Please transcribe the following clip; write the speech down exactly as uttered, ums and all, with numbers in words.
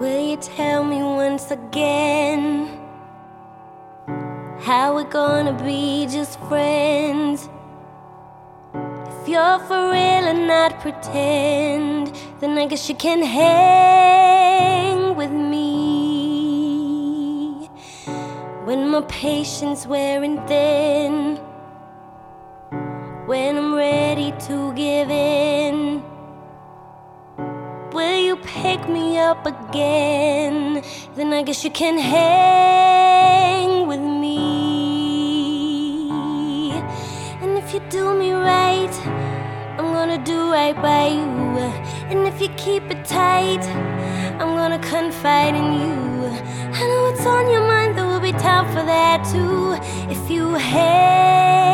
Will you tell me once again how we're gonna be just friends? If you're for real and not pretend, then I guess you can hang with me. When my patience wearing thin, when I'm ready to give in, will you pick me up again? Then I guess you can hang with me. And if you do me right, I'm gonna do right by you. And if you keep it tight, I'm gonna confide in you. I know what's on your mind, there will be time for that too. If you hang